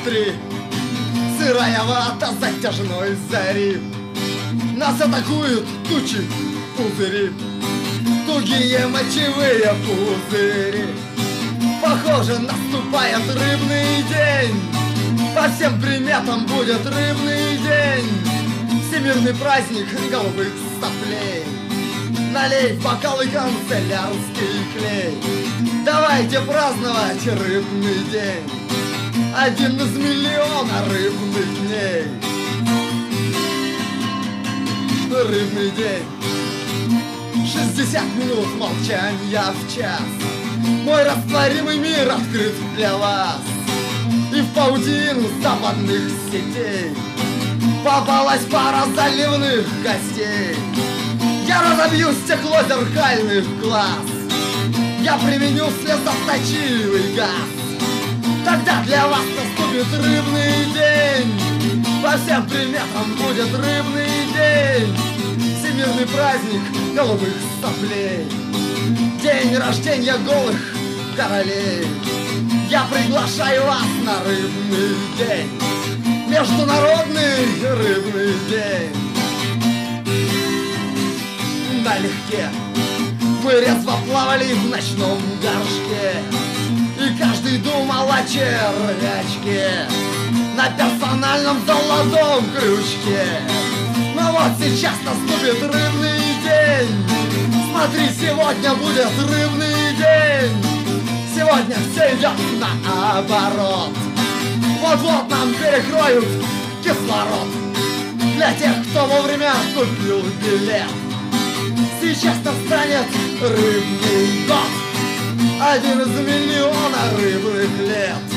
внутри, сырая вода затяжной зари. Нас атакуют тучи, пузыри, тугие мочевые пузыри. Похоже, наступает рыбный день, по всем приметам будет рыбный день. Всемирный праздник голубых соплей, налей в бокалы канцелярский клей. Давайте праздновать рыбный день, один из миллиона рыбных дней. Рыбный день, 60 минут молчания в час. Мой растворимый мир открыт для вас, и в паутину западных сетей попалась пара заливных гостей. Я разобью стекло зеркальных глаз, я применю слезоточивый газ. Тогда для вас наступит рыбный день, по всем приметам будет рыбный день. Всемирный праздник голубых соплей, день рождения голых королей. Я приглашаю вас на рыбный день, международный рыбный день. Налегке мы резво плавали в ночном горшке, и каждый думал о червячке на персональном золотом крючке. Но вот сейчас наступит рыбный день, смотри, сегодня будет рыбный день. Сегодня все идет наоборот, вот-вот нам перекроют кислород. Для тех, кто вовремя купил билет, сейчас настанет рыбный год, один из миллиона рыбных лет.